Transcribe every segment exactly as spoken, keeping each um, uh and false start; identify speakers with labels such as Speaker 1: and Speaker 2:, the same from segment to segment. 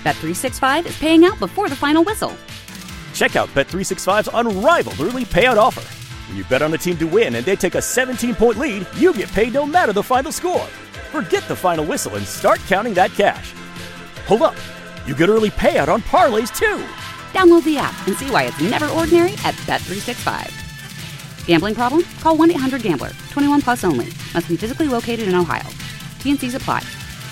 Speaker 1: Bet three sixty-five is paying out before the final whistle.
Speaker 2: Check out Bet three sixty-five's unrivaled early payout offer. When you bet on a team to win and they take a seventeen-point lead, you get paid no matter the final score. Forget the final whistle and start counting that cash. Hold up. You get early payout on parlays, too.
Speaker 1: Download the app and see why it's never ordinary at Bet three sixty-five. Gambling problem? Call one eight hundred gambler. twenty-one plus only. Must be physically located in Ohio. T N Cs apply.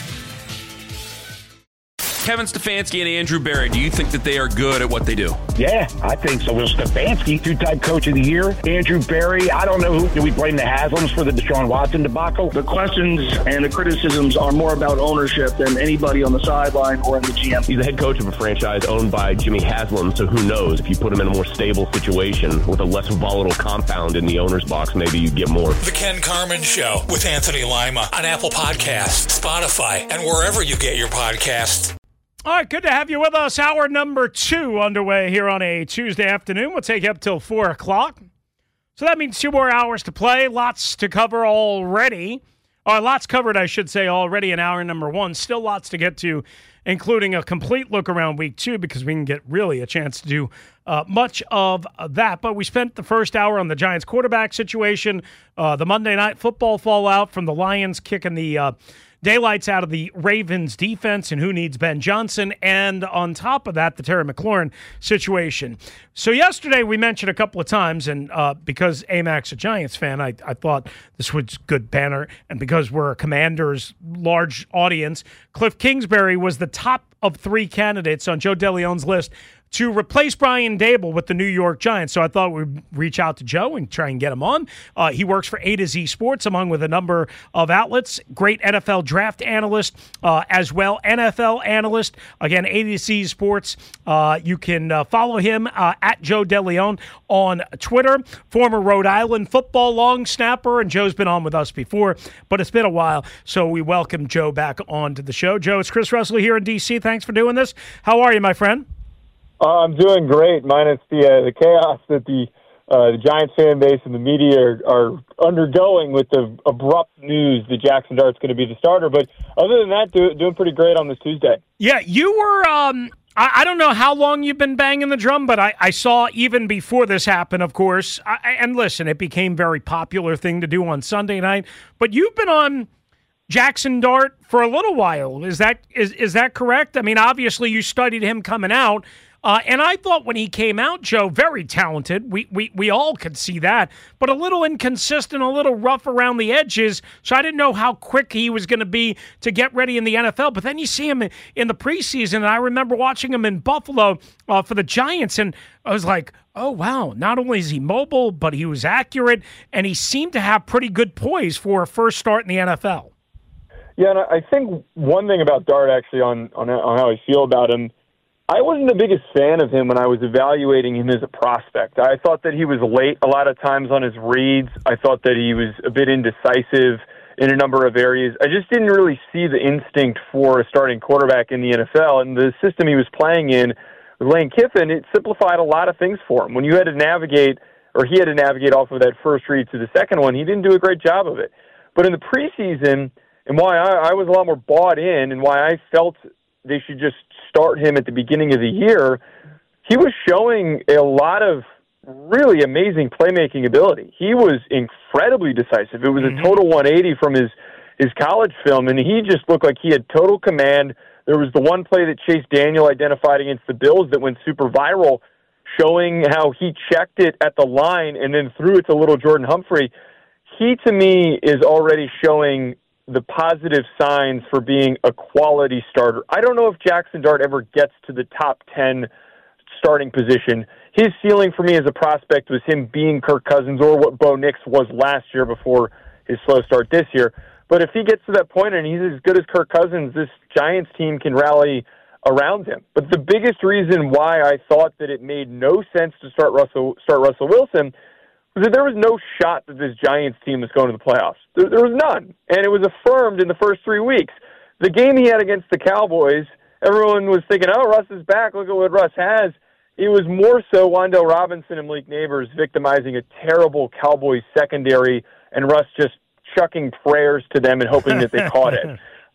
Speaker 3: Kevin Stefanski and Andrew Berry, do you think that they are good at what they do?
Speaker 4: Yeah, I think so. Well, Stefanski, two-time coach of the year. Andrew Berry, I don't know who. Do we blame the Haslams for the Deshaun Watson debacle?
Speaker 5: The questions and the criticisms are more about ownership than anybody on the sideline or in the G M.
Speaker 6: He's the head coach of a franchise owned by Jimmy Haslam, so who knows? If you put him in a more stable situation with a less volatile compound in the owner's box, maybe you get more.
Speaker 7: The Ken Carman Show with Anthony Lima on Apple Podcasts, Spotify, and wherever you get your podcasts.
Speaker 8: All right, good to have you with us. Hour number two underway here on a Tuesday afternoon. We'll take you up till four o'clock. So that means two more hours to play. Lots to cover already. Or lots covered, I should say, already in hour number one. Still lots to get to, including a complete look around week two, because we can get really a chance to do uh, much of that. But we spent the first hour on the Giants quarterback situation, uh, the Monday Night Football fallout from the Lions kicking the uh, daylights out of the Ravens defense and who needs Ben Johnson, and on top of that, the Terry McLaurin situation. So yesterday we mentioned a couple of times, and uh, because A-Mac's a Giants fan, I, I thought this was good banner, and because we're a Commanders large audience, Cliff Kingsbury was the top of three candidates on Joe DeLeon's list to replace Brian Dable with the New York Giants. So I thought we'd reach out to Joe and try and get him on. Uh, he works for A to Z Sports, among with a number of outlets. Great N F L draft analyst uh, as well, N F L analyst. Again, A to Z Sports. Uh, you can uh, follow him uh, at Joe DeLeon on Twitter. Former Rhode Island football long snapper, and Joe's been on with us before, but it's been a while, so we welcome Joe back onto the show. Joe, it's Chris Russell here in D C. Thanks for doing this. How are you, my friend?
Speaker 9: Uh, I'm doing great, minus the uh, the chaos that the uh, the Giants fan base and the media are, are undergoing with the abrupt news that Jackson Dart's going to be the starter. But other than that, do, doing pretty great on this Tuesday.
Speaker 8: Yeah, you were. Um, I, I don't know how long you've been banging the drum, but I, I saw even before this happened, of course. I, and listen, it became a very popular thing to do on Sunday night. But you've been on Jackson Dart for a little while. Is that is is that correct? I mean, obviously you studied him coming out. Uh, and I thought when he came out, Joe, very talented. We, we we all could see that, but a little inconsistent, a little rough around the edges. So I didn't know how quick he was going to be to get ready in the N F L. But then you see him in, in the preseason, and I remember watching him in Buffalo uh, for the Giants, and I was like, oh, wow, not only is he mobile, but he was accurate, and he seemed to have pretty good poise for a first start in the N F L.
Speaker 9: Yeah, and I think one thing about Dart, actually, on, on, on how I feel about him, I wasn't the biggest fan of him when I was evaluating him as a prospect. I thought that he was late a lot of times on his reads. I thought that he was a bit indecisive in a number of areas. I just didn't really see the instinct for a starting quarterback in the N F L. And the system he was playing in with Lane Kiffin, it simplified a lot of things for him. When you had to navigate, or he had to navigate off of that first read to the second one, he didn't do a great job of it. But in the preseason, and why I, I was a lot more bought in and why I felt they should just start him at the beginning of the year, he was showing a lot of really amazing playmaking ability. He was incredibly decisive. It was a total one eighty from his, his college film, and he just looked like he had total command. There was the one play that Chase Daniel identified against the Bills that went super viral, showing how he checked it at the line and then threw it to little Jordan Humphrey. He, to me, is already showing the positive signs for being a quality starter. I don't know if Jackson Dart ever gets to the top ten starting position. His ceiling for me as a prospect was him being Kirk Cousins or what Bo Nix was last year before his slow start this year. But if he gets to that point and he's as good as Kirk Cousins, this Giants team can rally around him. But the biggest reason why I thought that it made no sense to start Russell, start Russell Wilson was that there was no shot that this Giants team was going to the playoffs. There, there was none. And it was affirmed in the first three weeks. The game he had against the Cowboys, everyone was thinking, oh, Russ is back. Look at what Russ has. It was more so Wan'Dale Robinson and Malik Neighbors victimizing a terrible Cowboys secondary and Russ just chucking prayers to them and hoping that they caught it.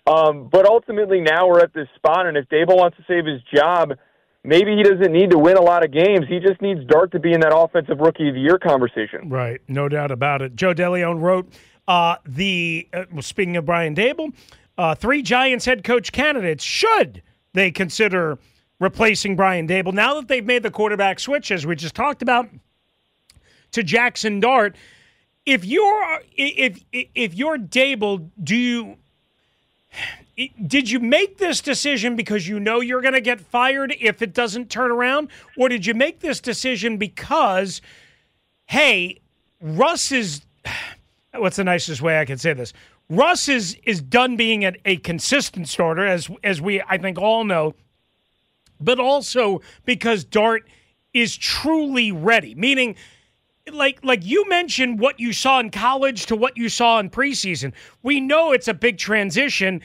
Speaker 9: Um, but ultimately now we're at this spot, and if Daboll wants to save his job, maybe he doesn't need to win a lot of games. He just needs Dart to be in that offensive rookie of the year conversation.
Speaker 8: Right, no doubt about it. Joe DeLeon wrote, uh, the uh, well, speaking of Brian Daboll, uh, three Giants head coach candidates should they consider replacing Brian Daboll. Now that they've made the quarterback switch, as we just talked about, to Jackson Dart, if you're if if you're Daboll, do you did you make this decision because you know you're going to get fired if it doesn't turn around, or did you make this decision because, hey, Russ is what's the nicest way I can say this? Russ is is done being a, a consistent starter, as as we I think all know, but also because Dart is truly ready, meaning. Like like you mentioned what you saw in college to what you saw in preseason. We know it's a big transition.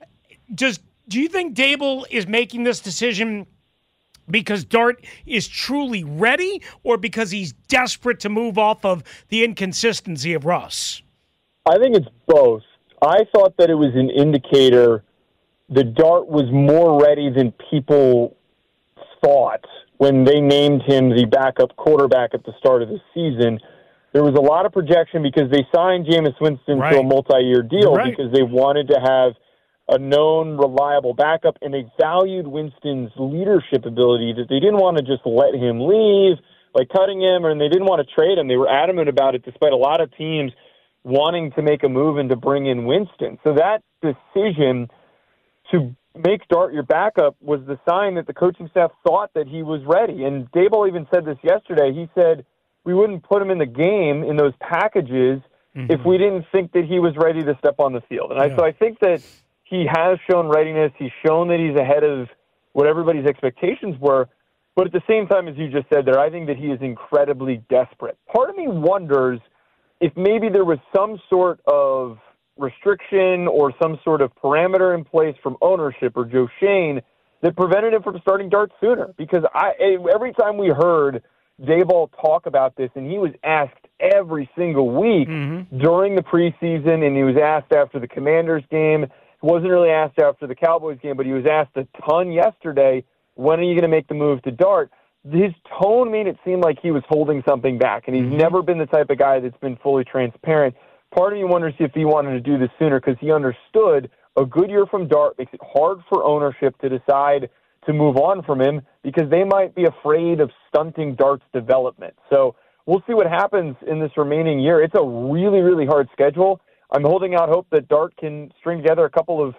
Speaker 8: Does do you think Daboll is making this decision because Dart is truly ready, or because he's desperate to move off of the inconsistency of Russ?
Speaker 9: I think it's both. I thought that it was an indicator that Dart was more ready than people thought. When they named him the backup quarterback at the start of the season, there was a lot of projection because they signed Jameis Winston right. to a multi-year deal right. because they wanted to have a known, reliable backup, and they valued Winston's leadership ability, that they didn't want to just let him leave by cutting him, and they didn't want to trade him. They were adamant about it despite a lot of teams wanting to make a move and to bring in Winston. So that decision to make Dart your backup was the sign that the coaching staff thought that he was ready. And Daboll even said this yesterday. He said we wouldn't put him in the game in those packages mm-hmm. if we didn't think that he was ready to step on the field. And yeah. I, so I think that he has shown readiness. He's shown that he's ahead of what everybody's expectations were. But at the same time, as you just said there, I think that he is incredibly desperate. Part of me wonders if maybe there was some sort of restriction or some sort of parameter in place from ownership or Joe Schoen that prevented him from starting Dart sooner. Because I, every time we heard Daboll talk about this, and he was asked every single week mm-hmm. during the preseason, and he was asked after the Commanders game. He wasn't really asked after the Cowboys game, but he was asked a ton yesterday, when are you going to make the move to Dart? His tone made it seem like he was holding something back, and he's mm-hmm. never been the type of guy that's been fully transparent. Part of me wonders if he wanted to do this sooner because he understood a good year from Dart makes it hard for ownership to decide to move on from him because they might be afraid of stunting Dart's development. So we'll see what happens in this remaining year. It's a really, really hard schedule. I'm holding out hope that Dart can string together a couple of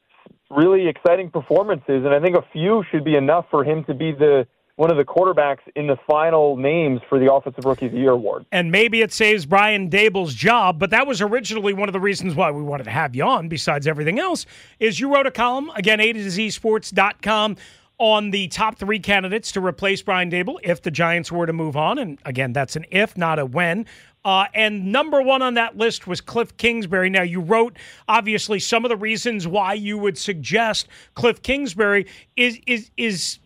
Speaker 9: really exciting performances, and I think a few should be enough for him to be the one of the quarterbacks in the final names for the Offensive Rookie of the Year award.
Speaker 8: And maybe it saves Brian Daboll's job, but that was originally one of the reasons why we wanted to have you on, besides everything else, is you wrote a column, again, A to Z Sports dot com, on the top three candidates to replace Brian Daboll if the Giants were to move on. And again, that's an if, not a when. Uh, and number one on that list was Cliff Kingsbury. Now, you wrote, obviously, some of the reasons why you would suggest Cliff Kingsbury. Is is is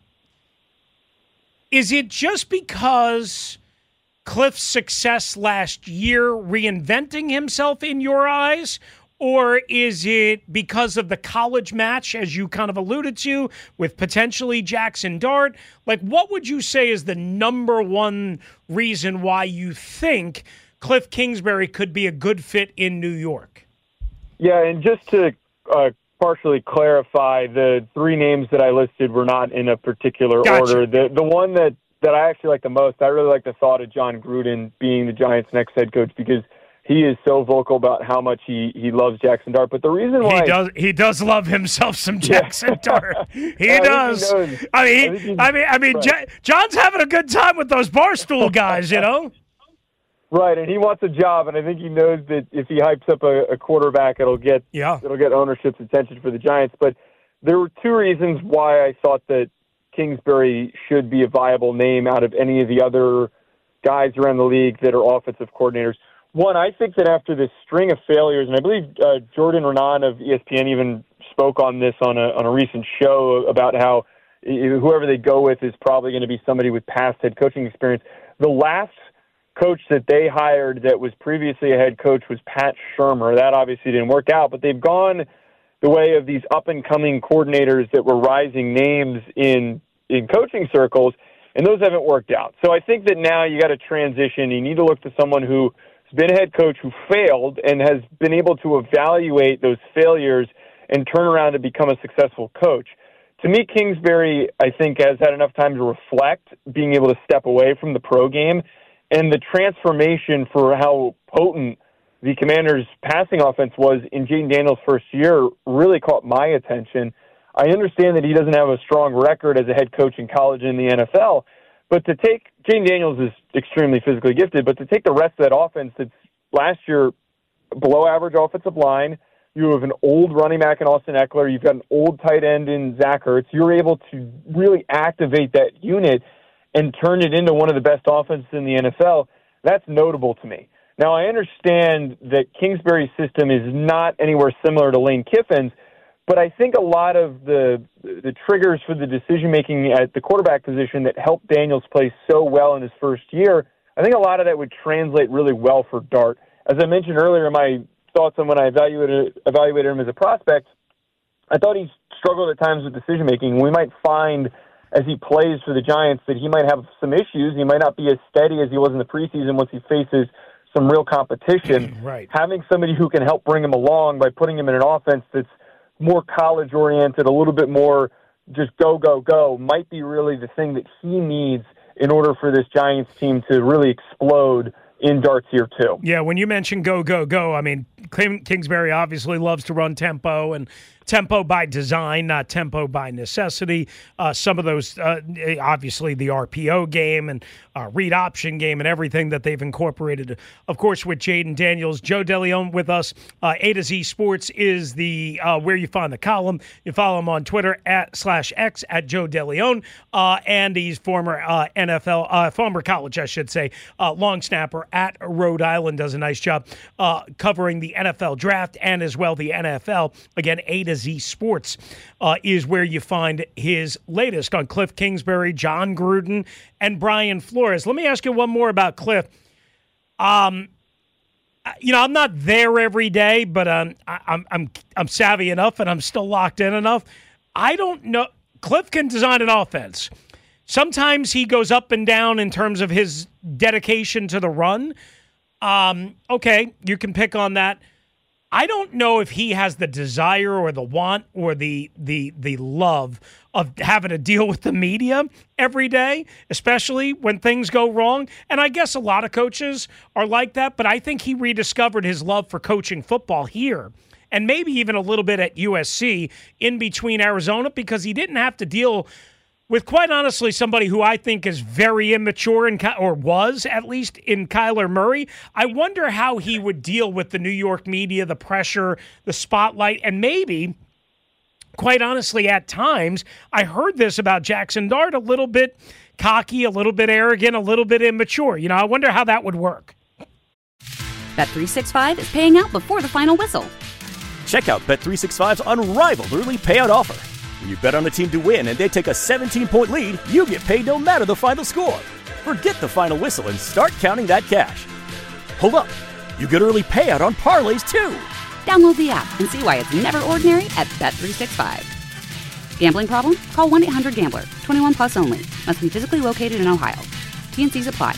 Speaker 8: is it just because Cliff's success last year reinventing himself in your eyes? Or is it because of the college match, as you kind of alluded to, with potentially Jackson Dart? Like, what would you say is the number one reason why you think Cliff Kingsbury could be a good fit in New York?
Speaker 9: Yeah, and just to uh, partially clarify, the three names that I listed were not in a particular
Speaker 8: gotcha.
Speaker 9: order. The the one that, that I actually like the most, I really like the thought of John Gruden being the Giants' next head coach because he is so vocal about how much he, he loves Jackson Dart. But the reason why
Speaker 8: he does he does love himself some Jackson yeah. Dart. He I does. He I mean, I, I mean, I mean, right. John's having a good time with those Barstool guys, you know.
Speaker 9: Right, and he wants a job, and I think he knows that if he hypes up a, a quarterback, it'll get
Speaker 8: yeah.
Speaker 9: it'll get ownership's attention for the Giants. But there were two reasons why I thought that Kingsbury should be a viable name out of any of the other guys around the league that are offensive coordinators. One, I think that after this string of failures, and I believe uh, Jordan Renan of E S P N even spoke on this on a on a recent show about how whoever they go with is probably going to be somebody with past head coaching experience. The last coach that they hired that was previously a head coach was Pat Shurmur. That obviously didn't work out, but they've gone the way of these up-and-coming coordinators that were rising names in in coaching circles, and those haven't worked out. So I think that now you got to transition. You need to look to someone who's been a head coach who failed and has been able to evaluate those failures and turn around and become a successful coach. To me, Kingsbury, I think, has had enough time to reflect, being able to step away from the pro game, and the transformation for how potent the Commanders' passing offense was in Jayden Daniels' first year really caught my attention. I understand that he doesn't have a strong record as a head coach in college and in the N F L, but to take Jayden Daniels is extremely physically gifted, but to take the rest of that offense that's last year below average offensive line, you have an old running back in Austin Eckler, you've got an old tight end in Zach Ertz, you're able to really activate that unit and turn it into one of the best offenses in the N F L. That's notable to me. Now, I understand that Kingsbury's system is not anywhere similar to Lane Kiffin's, but I think a lot of the the triggers for the decision-making at the quarterback position that helped Daniels play so well in his first year, I think a lot of that would translate really well for Dart. As I mentioned earlier in my thoughts on when I evaluated, evaluated him as a prospect, I thought he struggled at times with decision-making. We might find as he plays for the Giants that he might have some issues. He might not be as steady as he was in the preseason once he faces some real competition.
Speaker 8: Right.
Speaker 9: Having somebody who can help bring him along by putting him in an offense that's more college-oriented, a little bit more just go, go, go, might be really the thing that he needs in order for this Giants team to really explode in Dart's year two.
Speaker 8: Yeah, when you mention go, go, go, I mean, Kingsbury obviously loves to run tempo, and tempo by design, not tempo by necessity. Uh, some of those, uh, obviously the R P O game and uh, read option game and everything that they've incorporated, of course, with Jayden Daniels. Joe DeLeon with us. Uh, A to Z Sports is the uh, where you find the column. You follow him on Twitter at slash X at Joe DeLeon, uh, and he's former uh, N F L, uh, former college, I should say, uh, long snapper at Rhode Island. Does a nice job uh, covering the N F L draft and as well the N F L. Again, A to Z Sports uh, is where you find his latest on Cliff Kingsbury, John Gruden, and Brian Flores. Let me ask you one more about Cliff. Um, you know, I'm not there every day, but um, I, I'm I'm I'm savvy enough, and I'm still locked in enough. I don't know. Cliff can design an offense. Sometimes he goes up and down in terms of his dedication to the run. Um, okay, you can pick on that. I don't know if he has the desire or the want or the the the love of having to deal with the media every day, especially when things go wrong. And I guess a lot of coaches are like that, but I think he rediscovered his love for coaching football here and maybe even a little bit at U S C in between Arizona, because he didn't have to deal with, quite honestly, somebody who I think is very immature, in, or was at least, in Kyler Murray. I wonder how he would deal with the New York media, the pressure, the spotlight, and maybe, quite honestly, at times, I heard this about Jackson Dart, a little bit cocky, a little bit arrogant, a little bit immature. You know, I wonder how that would work.
Speaker 1: Bet three sixty-five is paying out before the final whistle.
Speaker 2: Check out Bet three sixty-five's unrivaled early payout offer. When you bet on a team to win and they take a seventeen-point lead, you get paid no matter the final score. Forget the final whistle and start counting that cash. Hold up. You get early payout on parlays, too.
Speaker 1: Download the app and see why it's never ordinary at Bet three sixty-five. Gambling problem? Call one eight hundred gambler. twenty-one plus only. Must be physically located in Ohio. T and C's apply.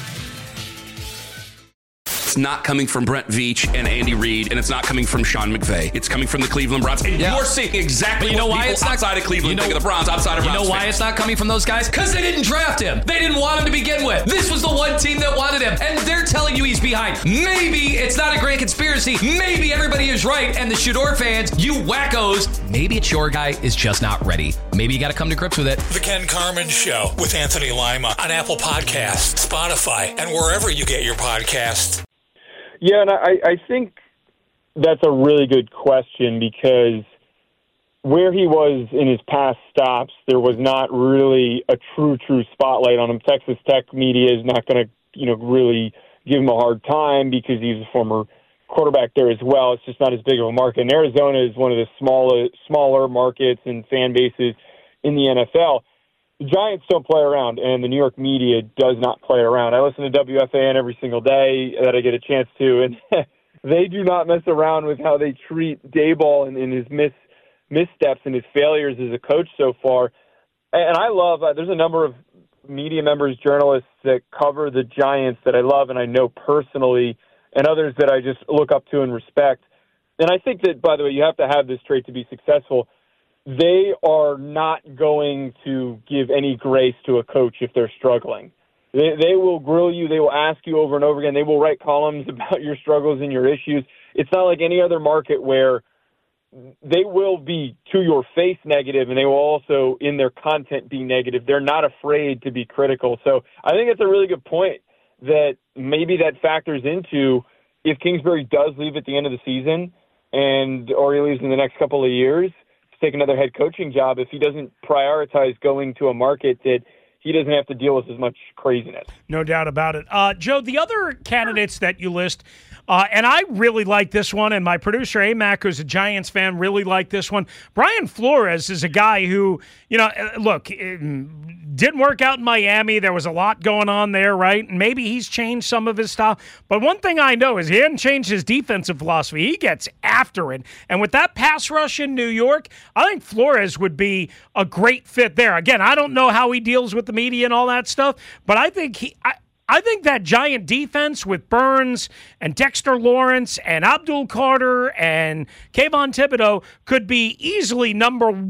Speaker 3: It's not coming from Brent Veach and Andy Reid, and it's not coming from Sean McVay. It's coming from the Cleveland Browns. And yeah. You're seeing exactly you know what why people it's not, outside of Cleveland you know, think of the Browns, outside of
Speaker 10: You
Speaker 3: Browns
Speaker 10: know why
Speaker 3: fans.
Speaker 10: it's not coming from those guys? Because they didn't draft him. They didn't want him to begin with. This was the one team that wanted him, and they're telling you he's behind. Maybe it's not a great conspiracy. Maybe everybody is right, and the Shador fans, you wackos, maybe it's your guy is just not ready. Maybe you got to come to grips with it.
Speaker 7: The Ken Carman Show with Anthony Lima on Apple Podcasts, Spotify, and wherever you get your podcasts.
Speaker 9: Yeah, and I, I think that's a really good question, because where he was in his past stops, there was not really a true, true spotlight on him. Texas Tech media is not going to, you know, really give him a hard time because he's a former quarterback there as well. It's just not as big of a market. And Arizona is one of the smaller, smaller markets and fan bases in the N F L. The Giants don't play around, and the New York media does not play around. I listen to W F A N every single day that I get a chance to, and they do not mess around with how they treat Daboll and, and his miss, missteps and his failures as a coach so far. And I love, uh, there's a number of media members, journalists that cover the Giants that I love and I know personally, and others that I just look up to and respect. And I think that, by the way, you have to have this trait to be successful. They are not going to give any grace to a coach if they're struggling. They, they will grill you. They will ask you over and over again. They will write columns about your struggles and your issues. It's not like any other market where they will be to your face negative, and they will also, in their content, be negative. They're not afraid to be critical. So I think it's a really good point that maybe that factors into if Kingsbury does leave at the end of the season and or he leaves in the next couple of years, take another head coaching job, if he doesn't prioritize going to a market that he doesn't have to deal with as much craziness.
Speaker 8: No doubt about it. Uh, Joe, the other candidates that you list, uh, and I really like this one, and my producer, Amac, who's a Giants fan, really liked this one. Brian Flores is a guy who, you know, look, didn't work out in Miami. There was a lot going on there, right? And maybe he's changed some of his style. But one thing I know is he hadn't changed his defensive philosophy. He gets after it. And with that pass rush in New York, I think Flores would be a great fit there. Again, I don't know how he deals with the media and all that stuff, but I think he I, I think that Giant defense with Burns and Dexter Lawrence and Abdul Carter and Kayvon Thibodeau could be easily number, uh,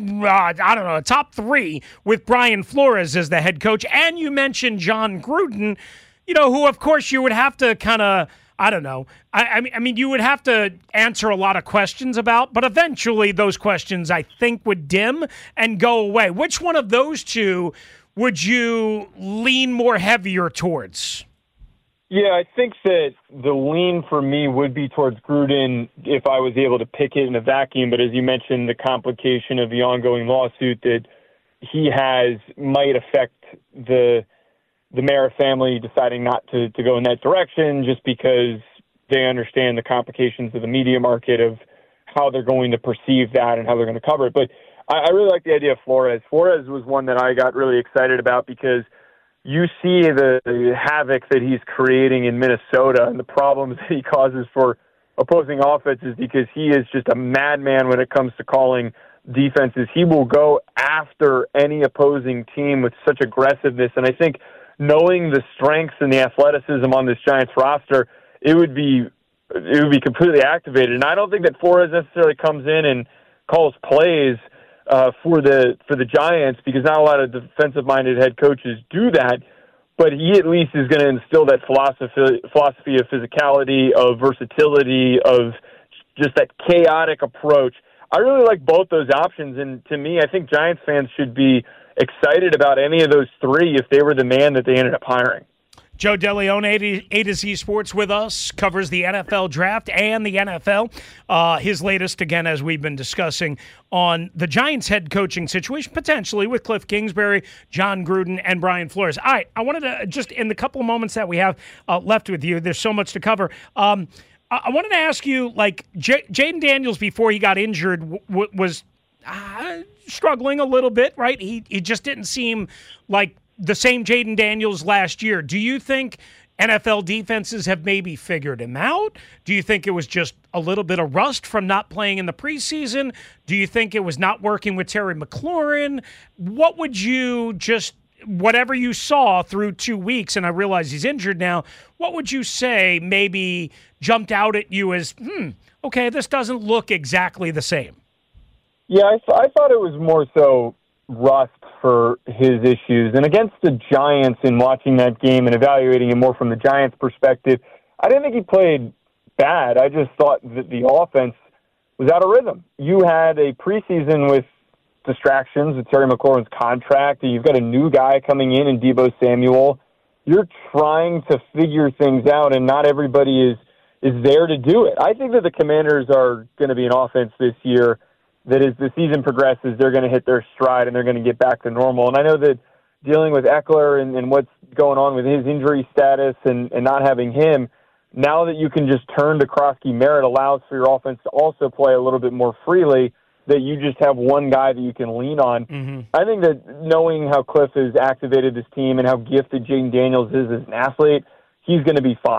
Speaker 8: I don't know, top three with Brian Flores as the head coach. And you mentioned John Gruden, you know, who, of course, you would have to kind of, I don't know. I, I mean, I mean, you would have to answer a lot of questions about, but eventually those questions, I think, would dim and go away. Which one of those two would you lean more heavier towards?
Speaker 9: Yeah, I think that the lean for me would be towards Gruden if I was able to pick it in a vacuum. But as you mentioned, the complication of the ongoing lawsuit that he has might affect the the Mara family deciding not to, to go in that direction just because they understand the complications of the media market of how they're going to perceive that and how they're going to cover it. But I, I really like the idea of Flores. Flores was one that I got really excited about because you see the, the havoc that he's creating in Minnesota and the problems that he causes for opposing offenses because he is just a madman when it comes to calling defenses. He will go after any opposing team with such aggressiveness. And I think knowing the strengths and the athleticism on this Giants roster, it would be it would be completely activated. And I don't think that Flores necessarily comes in and calls plays uh, for the for the Giants because not a lot of defensive-minded head coaches do that. But he at least is going to instill that philosophy philosophy of physicality, of versatility, of just that chaotic approach. I really like both those options, and to me, I think Giants fans should be excited about any of those three if they were the man that they ended up hiring.
Speaker 8: Joe DeLeone, A to Z Sports with us, covers the N F L draft and the N F L. Uh, his latest, again, as we've been discussing, on the Giants head coaching situation, potentially with Cliff Kingsbury, John Gruden, and Brian Flores. All right, I wanted to, just in the couple of moments that we have uh, left with you, there's so much to cover. Um, I wanted to ask you, like, J- Jaden Daniels, before he got injured, w- w- was uh, struggling a little bit, right? He, he just didn't seem like the same Jaden Daniels last year. Do you think N F L defenses have maybe figured him out? Do you think it was just a little bit of rust from not playing in the preseason? Do you think it was not working with Terry McLaurin? What would you just, whatever you saw through two weeks, and I realize he's injured now, what would you say maybe jumped out at you as, hmm, okay, this doesn't look exactly the same?
Speaker 9: Yeah, I, th- I thought it was more so rust for his issues. And against the Giants, in watching that game and evaluating him more from the Giants' perspective, I didn't think he played bad. I just thought that the offense was out of rhythm. You had a preseason with distractions with Terry McLaurin's contract, and you've got a new guy coming in in Deebo Samuel. You're trying to figure things out, and not everybody is, is there to do it. I think that the Commanders are going to be an offense this year that as the season progresses, they're going to hit their stride and they're going to get back to normal. And I know that dealing with Eckler and, and what's going on with his injury status and, and not having him, now that you can just turn to Krosky Merritt allows for your offense to also play a little bit more freely, that you just have one guy that you can lean on. Mm-hmm. I think that knowing how Cliff has activated this team and how gifted Jaden Daniels is as an athlete, he's going to be fine.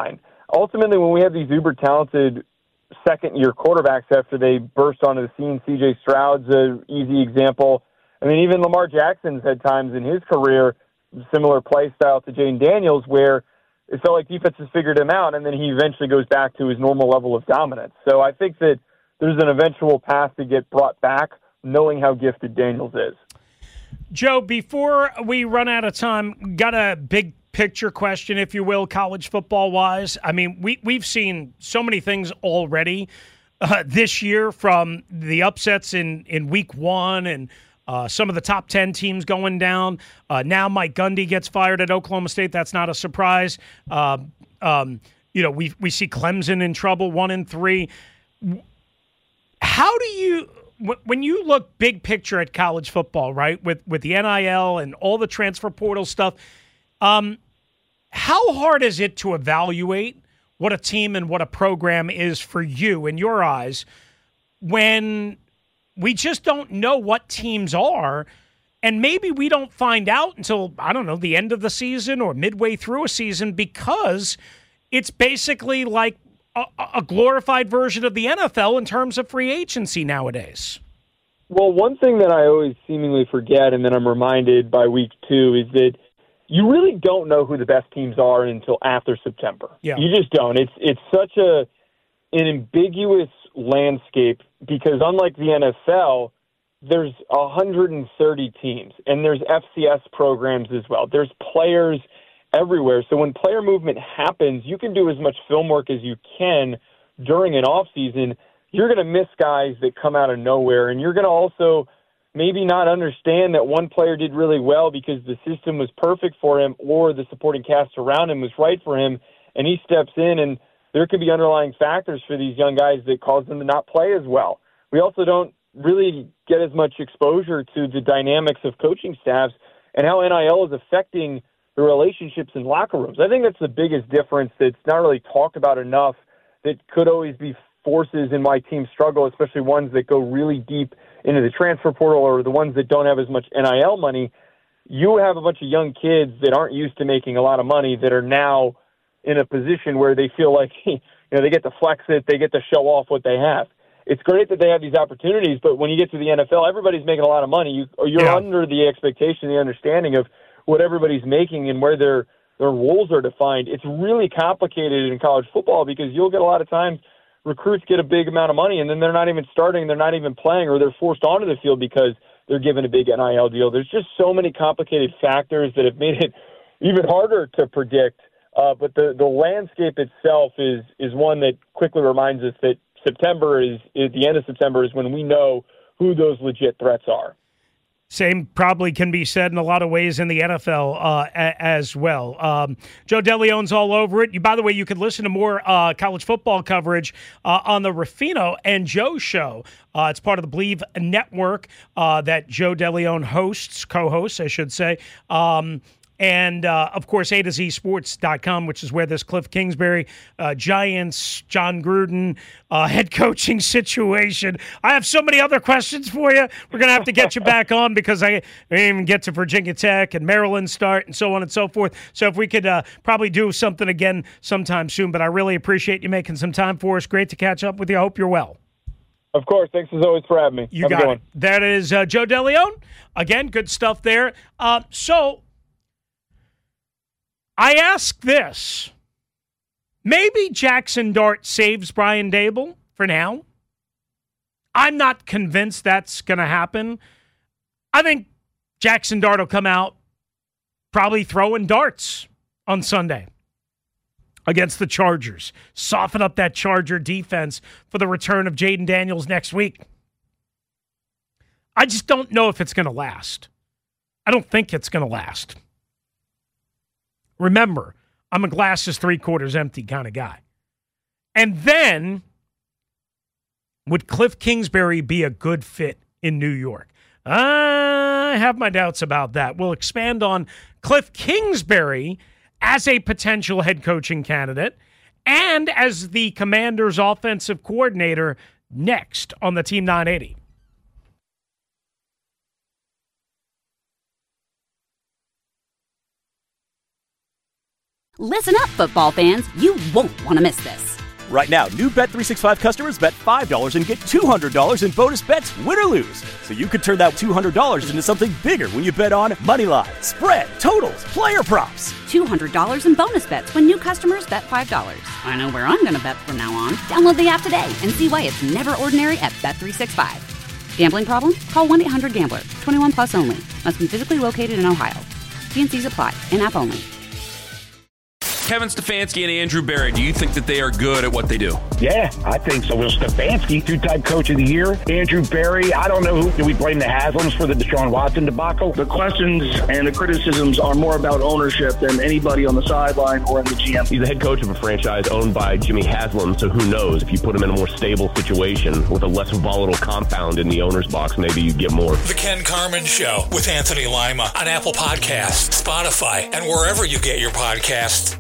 Speaker 9: ultimately, when we have these uber talented second-year quarterbacks after they burst onto the scene, C J Stroud's an easy example. I mean, even Lamar Jackson's had times in his career, similar play style to Jayden Daniels, where it felt like defenses figured him out, and then he eventually goes back to his normal level of dominance. So I think that there's an eventual path to get brought back, knowing how gifted Daniels is.
Speaker 8: Joe, before we run out of time, got a big picture question, if you will, college football-wise. I mean, we, we've seen so many things already uh, this year, from the upsets in, in week one and uh, some of the top ten teams going down. Uh, now Mike Gundy gets fired at Oklahoma State. That's not a surprise. Uh, um, you know, we we see Clemson in trouble, one and three. How do you... When you look big picture at college football, right, with, with the N I L and all the transfer portal stuff, um, how hard is it to evaluate what a team and what a program is for you in your eyes when we just don't know what teams are, and maybe we don't find out until, I don't know, the end of the season or midway through a season, because it's basically like a, a glorified version of the N F L in terms of free agency nowadays?
Speaker 9: Well, one thing that I always seemingly forget, and then I'm reminded by week two, is that you really don't know who the best teams are until after September.
Speaker 8: Yeah.
Speaker 9: You just don't. It's it's such a an ambiguous landscape, because unlike the N F L, there's one hundred thirty teams, and there's F C S programs as well. There's players everywhere. So when player movement happens, you can do as much film work as you can during an off season. You're going to miss guys that come out of nowhere, and you're going to also maybe not understand that one player did really well because the system was perfect for him, or the supporting cast around him was right for him, and he steps in, and there could be underlying factors for these young guys that cause them to not play as well. We also don't really get as much exposure to the dynamics of coaching staffs and how N I L is affecting the relationships in locker rooms. I think that's the biggest difference that's not really talked about enough, that could always be forces in why teams struggle, especially ones that go really deep into the transfer portal or the ones that don't have as much N I L money. You have a bunch of young kids that aren't used to making a lot of money that are now in a position where they feel like, you know, they get to flex it, they get to show off what they have. It's great that they have these opportunities, but when you get to the N F L, everybody's making a lot of money. You, or you're yeah. under the expectation, the understanding of what everybody's making and where their their roles are defined. It's really complicated in college football, because you'll get a lot of times recruits get a big amount of money and then they're not even starting, they're not even playing, or they're forced onto the field because they're given a big N I L deal. There's just so many complicated factors that have made it even harder to predict. Uh, but the, the landscape itself is is one that quickly reminds us that September is, is the end of September is when we know who those legit threats are.
Speaker 8: Same probably can be said in a lot of ways in the N F L uh, a- as well. Um, Joe DeLeon's all over it. You, by the way, you can listen to more uh, college football coverage uh, on the Ruffino and Joe show. Uh, it's part of the Believe Network uh, that Joe DeLeon hosts, co-hosts, I should say. Um, And, uh, of course, A to Z Sports dot com, which is where this Cliff Kingsbury, uh, Giants, John Gruden uh, head coaching situation. I have so many other questions for you. We're going to have to get you back on, because I didn't even get to Virginia Tech and Maryland start and so on and so forth. So if we could uh, probably do something again sometime soon. But I really appreciate you making some time for us. Great to catch up with you. I hope you're well.
Speaker 9: Of course. Thanks as always for having me.
Speaker 8: You
Speaker 9: have
Speaker 8: got
Speaker 9: a good
Speaker 8: it.
Speaker 9: one.
Speaker 8: That is uh, Joe DeLeon. Again, good stuff there. Uh, so... I ask this. Maybe Jackson Dart saves Brian Daboll for now. I'm not convinced that's going to happen. I think Jackson Dart will come out probably throwing darts on Sunday against the Chargers. Soften up that Charger defense for the return of Jayden Daniels next week. I just don't know if it's going to last. I don't think it's going to last. Remember, I'm a glass is three-quarters empty kind of guy. And then, would Cliff Kingsbury be a good fit in New York? I have my doubts about that. We'll expand on Cliff Kingsbury as a potential head coaching candidate and as the Commanders' offensive coordinator next on the Team nine eighty.
Speaker 1: Listen up, football fans. You won't want to miss this.
Speaker 2: Right now, new Bet three sixty-five customers bet five dollars and get two hundred dollars in bonus bets, win or lose. So you could turn that two hundred dollars into something bigger when you bet on money line, spread, totals, player props.
Speaker 1: two hundred dollars in bonus bets when new customers bet five dollars. I know where I'm going to bet from now on. Download the app today and see why it's never ordinary at Bet three sixty-five. Gambling problem? Call one eight hundred gambler. twenty-one plus only. Must be physically located in Ohio. T N Cs apply. In-app only.
Speaker 3: Kevin Stefanski and Andrew Berry, do you think that they are good at what they do?
Speaker 4: Yeah, I think so. Will Stefanski, two-time coach of the year. Andrew Berry, I don't know who. Do we blame the Haslams for the Deshaun Watson debacle?
Speaker 5: The questions and the criticisms are more about ownership than anybody on the sideline or in the G M.
Speaker 6: He's the head coach of a franchise owned by Jimmy Haslam, so who knows? If you put him in a more stable situation with a less volatile compound in the owner's box, maybe you get more.
Speaker 7: The Ken Carman Show with Anthony Lima on Apple Podcasts, Spotify, and wherever you get your podcasts.